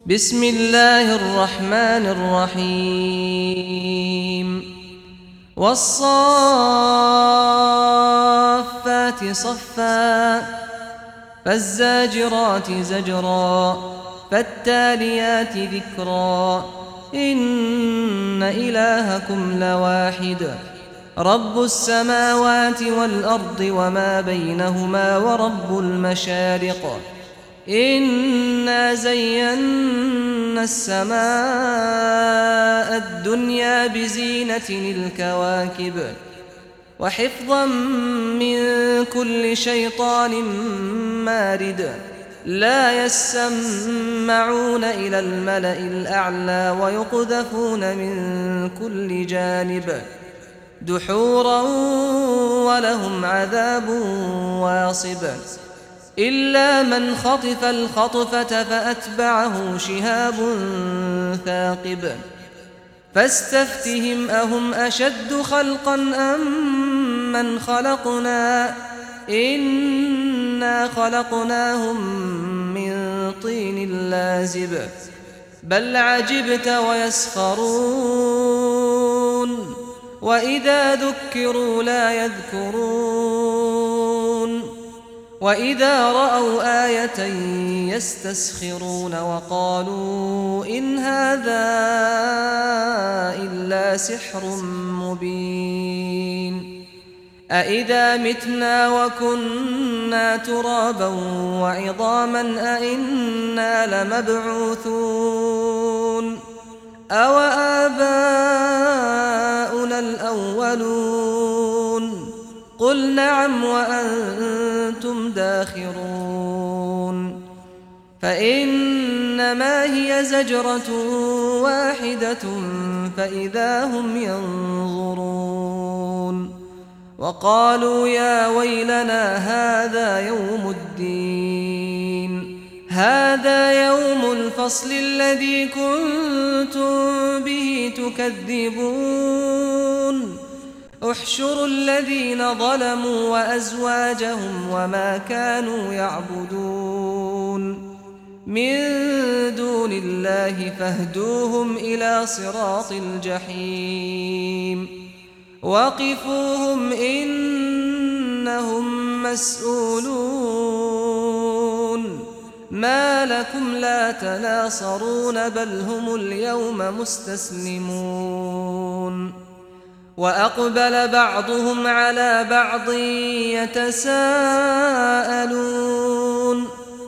بسم الله الرحمن الرحيم والصافات صفا فالزاجرات زجرا فالتاليات ذكرا إن إلهكم لواحد رب السماوات والأرض وما بينهما ورب المشارق إنا زينا السماء الدنيا بزينة الكواكب وحفظا من كل شيطان مارد لا يسمعون إلى الملأ الأعلى ويقذفون من كل جانب دحورا ولهم عذاب واصب إلا من خطف الخطفة فأتبعه شهاب ثاقب فاستفتهم أهم أشد خلقا أم من خلقنا إنا خلقناهم من طين لازب بل عجبت ويسخرون وإذا ذكروا لا يذكرون وإذا رأوا آية يستسخرون وقالوا إن هذا إلا سحر مبين أإذا متنا وكنا ترابا وعظاما أإنا لمبعوثون أو آباؤنا الأولون قل نعم وأنتم داخرون فإنما هي زجرة واحدة فإذا هم ينظرون وقالوا يا ويلنا هذا يوم الدين هذا يوم الفصل الذي كنتم به تكذبون احشروا الذين ظلموا وأزواجهم وما كانوا يعبدون من دون الله فاهدوهم إلى صراط الجحيم وقفوهم إنهم مسؤولون ما لكم لا تناصرون بل هم اليوم مستسلمون وأقبل بعضهم على بعض يتساءلون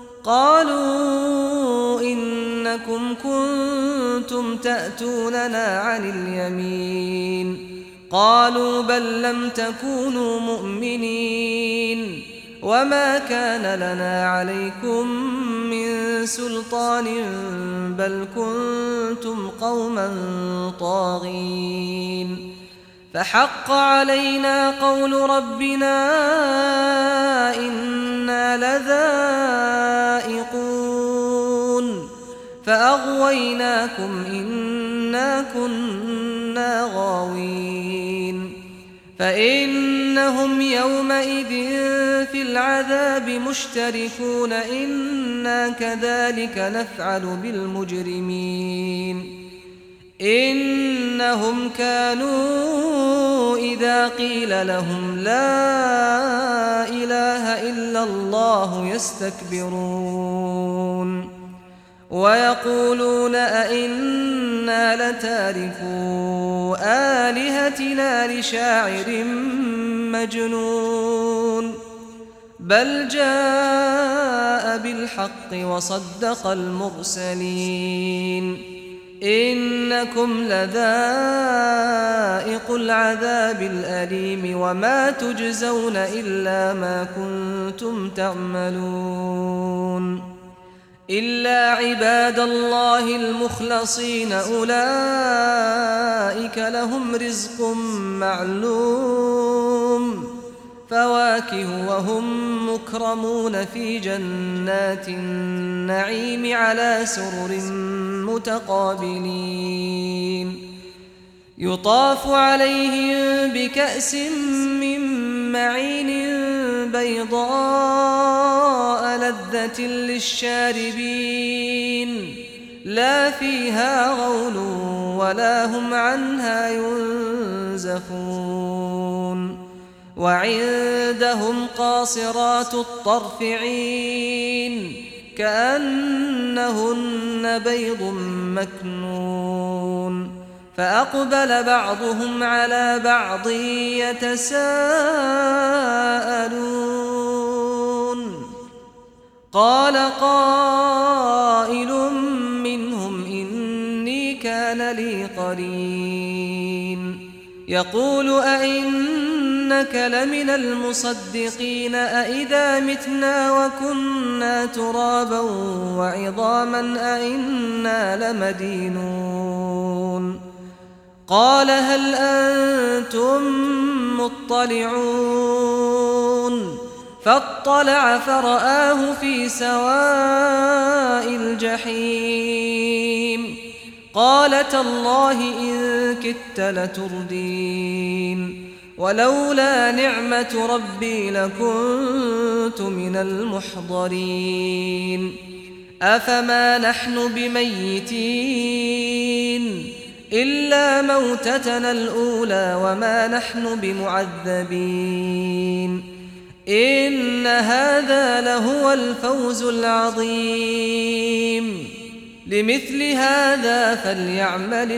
قالوا إنكم كنتم تأتوننا عن اليمين قالوا بل لم تكونوا مؤمنين وما كان لنا عليكم من سلطان بل كنتم قوما طاغين فحق علينا قول ربنا إنا لذائقون فأغويناكم إنا كنا غاوين فإنهم يومئذ في العذاب مشتركون إنا كذلك نفعل بالمجرمين إنهم كانوا إذا قيل لهم لا إله إلا الله يستكبرون ويقولون أئنا لتاركو آلهتنا لشاعر مجنون بل جاء بالحق وصدق المرسلين إنكم لذائق العذاب الأليم وما تجزون إلا ما كنتم تعملون إلا عباد الله المخلصين أولئك لهم رزق معلوم فواكه وهم مكرمون في جنات النعيم على سرر متقابلين يطاف عليهم بكأس من معين بيضاء لذة للشاربين لا فيها غول ولا هم عنها ينزفون وعندهم قاصرات الطرف عين كأنهن بيض مكنون فأقبل بعضهم على بعض يتساءلون قال قائل منهم إني كان لي قرين يقول أئنك لمن المصدقين أئذا متنا وكنا ترابا وعظاما أئنا لمدينون قال هل أنتم مطلعون فاطلع فرآه في سواء الجحيم قال تالله إن كدت لتردين ولولا نعمة ربي لكنت من المحضرين أفما نحن بميتين إلا موتتنا الأولى وما نحن بمعذبين إن هذا لهو الفوز العظيم لمثل هذا فليعمل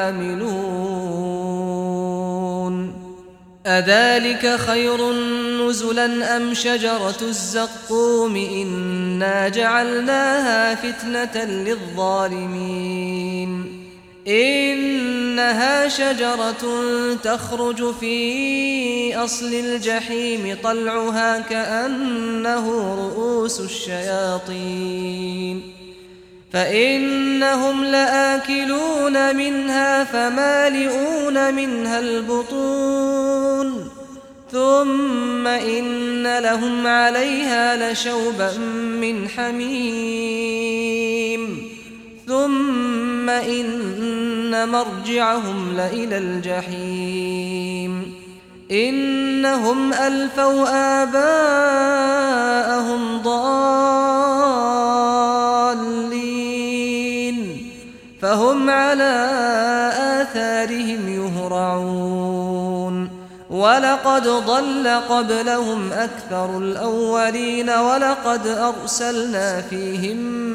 العاملون أذلك خير نزلا أم شجرة الزقوم إنا جعلناها فتنة للظالمين إنها شجرة تخرج في أصل الجحيم طلعها كأنه رؤوس الشياطين فإنهم لآكلون منها فمالئون منها البطون ثم إن لهم عليها لشوبا من حميم ثم إن مرجعهم لإلى الجحيم إنهم ألفوا آباءهم ضالين فهم على آثارهم يهرعون ولقد ضل قبلهم أكثر الأولين ولقد أرسلنا فيهم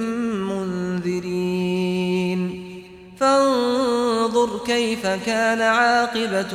منذرين فانظر كيف كان عاقبة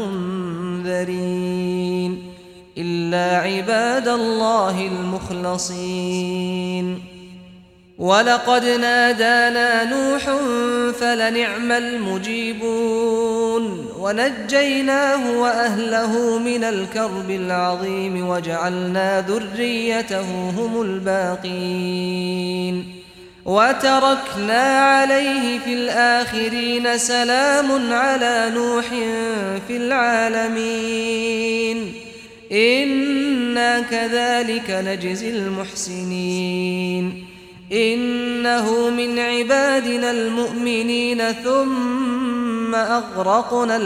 المنذرين إلا عباد الله المخلصين ولقد نادانا نوح فلنعم المجيبون ونجيناه وأهله من الكرب العظيم وجعلنا ذريته هم الباقين وتركنا عليه في الآخرين سلام على نوح في العالمين إنا كذلك نجزي المحسنين إنه من عبادنا المؤمنين ثم أغرقنا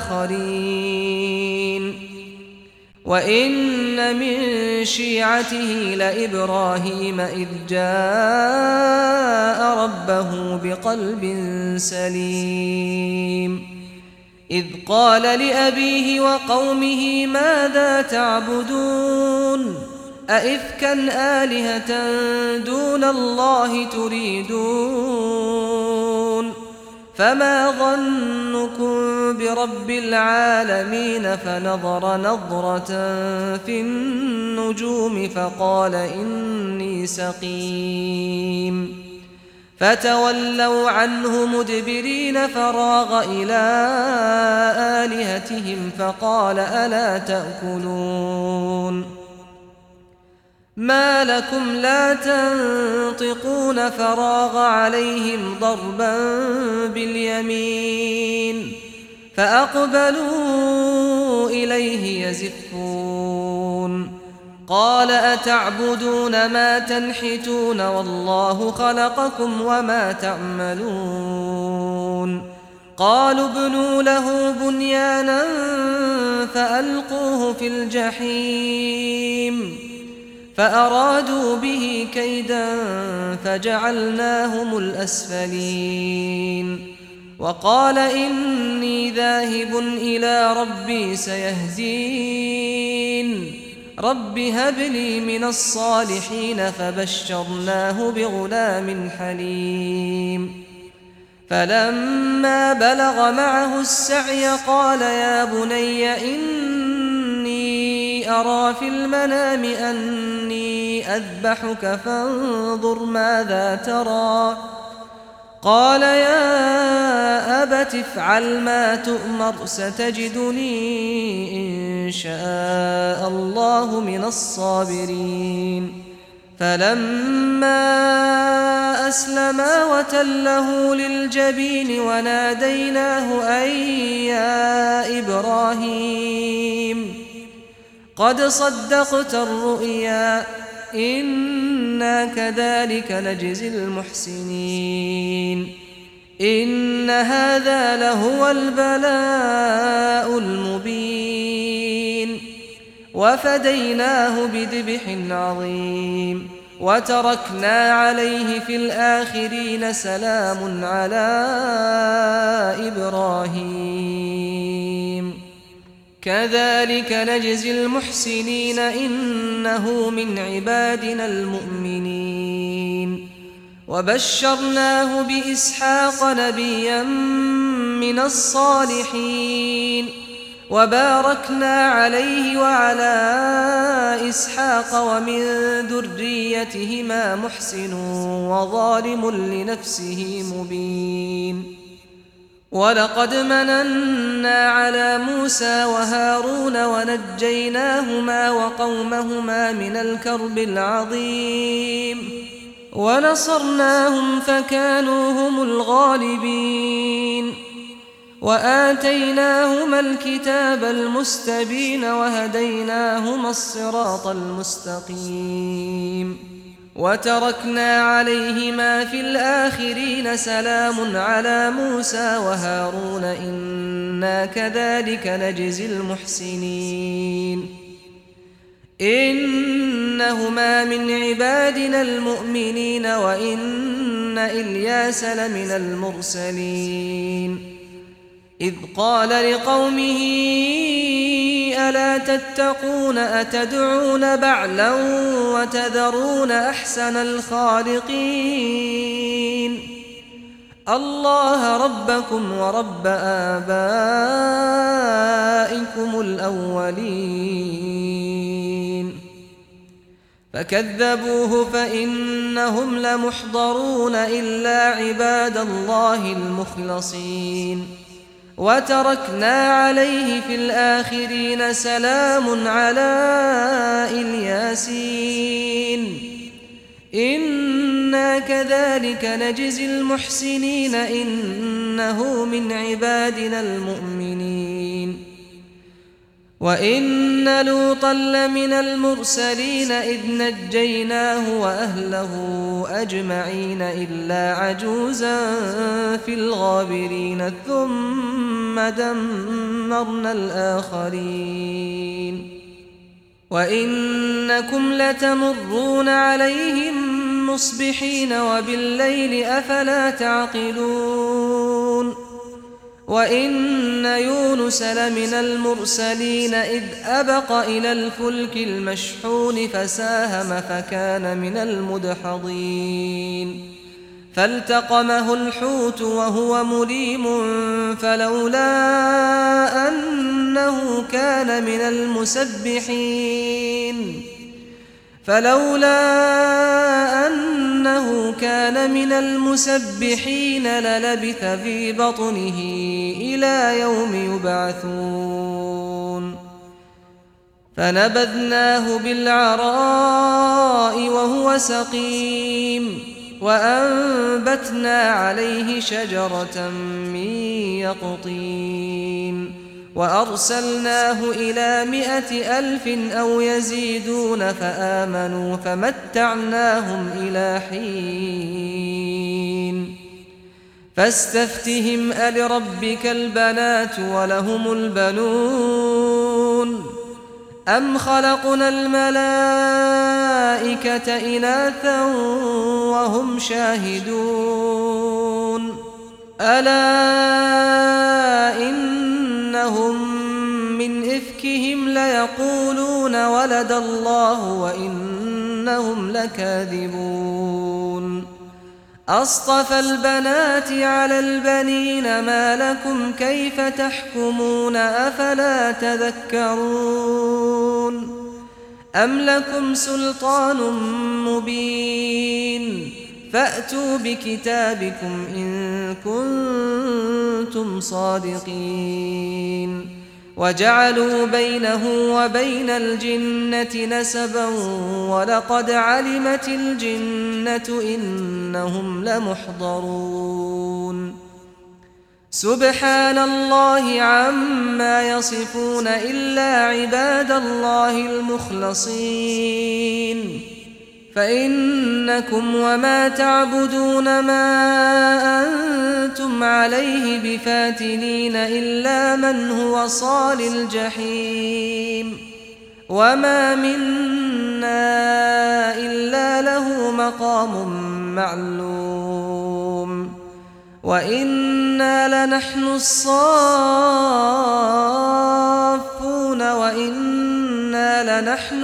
الآخرين وإن من شيعته لإبراهيم إذ جاء ربه بقلب سليم إذ قال لأبيه وقومه ماذا تعبدون أئفكا آلهة دون الله تريدون فما ظنكم برب العالمين فنظر نظرة في النجوم فقال إني سقيم فتولوا عنه مدبرين فراغ إلى آلهتهم فقال ألا تأكلون ما لكم لا تنطقون فراغ عليهم ضربا باليمين فأقبلوا إليه يزفون قال أتعبدون ما تنحتون والله خلقكم وما تعملون قالوا ابنوا له بنيانا فألقوه في الجحيم فأرادوا به كيدا فجعلناهم الأسفلين وقال إني ذاهب إلى ربي سيهدين رب هب لي من الصالحين فبشرناه بغلام حليم فلما بلغ معه السعي قال يا بني إني أرى في المنام أني أذبحك فانظر ماذا ترى قال يا أبت افعل ما تؤمر ستجدني إن شاء الله من الصابرين فلما أسلما وتله للجبين وناديناه أن يا إبراهيم قد صدقت الرؤيا إنا كذلك نجزي المحسنين إن هذا لهو البلاء المبين وفديناه بذبح عظيم وتركنا عليه في الآخرين سلام على إبراهيم كذلك نجزي المحسنين إنه من عبادنا المؤمنين وبشرناه بإسحاق نبيا من الصالحين وباركنا عليه وعلى إسحاق ومن ذريتهما محسن وظالم لنفسه مبين ولقد مننا على موسى وهارون ونجيناهما وقومهما من الكرب العظيم ونصرناهم فكانوا هم الغالبين وآتيناهما الكتاب المستبين وهديناهما الصراط المستقيم وتركنا عليهما في الآخرين سلام على موسى وهارون إنا كذلك نجزي المحسنين إنهما من عبادنا المؤمنين وإن إلياس لمن المرسلين إذ قال لقومه ألا تتقون أتدعون بعلا وتذرون أحسن الخالقين الله ربكم ورب آبائكم الأولين فكذبوه فإنهم لمحضرون إلا عباد الله المخلصين وتركنا عليه في الآخرين سلام على الياسين إنا كذلك نجزي المحسنين إنه من عبادنا المؤمنين وإن لوطا لمن المرسلين إذ نجيناه وأهله أجمعين إلا عجوزا في الغابرين ثم دمرنا الآخرين وإنكم لتمرون عليهم مصبحين وبالليل أفلا تعقلون وإن يونس لمن المرسلين إذ أبق إلى الفلك المشحون فساهم فكان من المدحضين فالتقمه الحوت وهو مليم فلولا أنه كان من المسبحين للبث في بطنه إلى يوم يبعثون فنبذناه بالعراء وهو سقيم وأنبتنا عليه شجرة من يقطين وأرسلناه إلى 100,000 أو يزيدون فآمنوا فمتعناهم إلى حين فاستفتهم ألربك البنات ولهم البنون أم خلقنا الملائكة الملائكة إناثا وهم شاهدون ألا إنهم من إفكهم ليقولون ولد الله وإنهم لكاذبون أصطفى البنات على البنين ما لكم كيف تحكمون أفلا تذكرون أم لكم سلطان مبين فأتوا بكتابكم إن كنتم صادقين وجعلوا بينه وبين الجنة نسبا ولقد علمت الجنة إنهم لمحضرون سبحان الله عما يصفون إلا عباد الله المخلصين فإنكم وما تعبدون ما أنتم عليه بفاتنين إلا من هو صال الجحيم وما منا إلا له مقام معلوم وإنا لنحن الصافون وإنا لنحن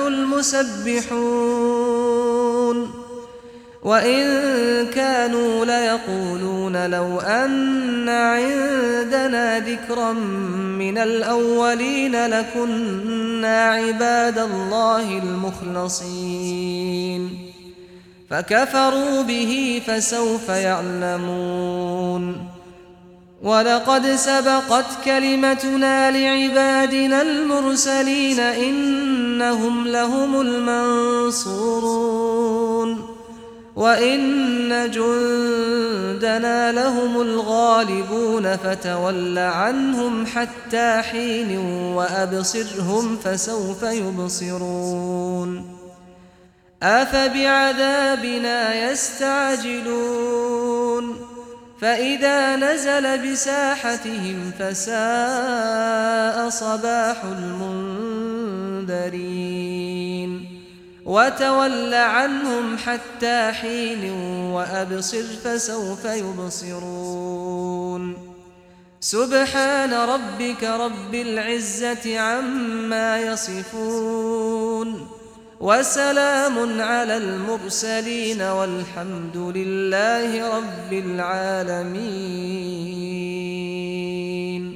المسبحون وإن كانوا ليقولون لو أن عندنا ذكرا من الأولين لكنا عباد الله المخلصين فكفروا به فسوف يعلمون ولقد سبقت كلمتنا لعبادنا المرسلين إنهم لهم المنصورون وإن جندنا لهم الغالبون فتول عنهم حتى حين وأبصرهم فسوف يبصرون أفبعذابنا يستعجلون فإذا نزل بساحتهم فساء صباح المنذرين وتول عنهم حتى حين وأبصر فسوف يبصرون سبحان ربك رب العزة عما يصفون وسلام على المرسلين والحمد لله رب العالمين.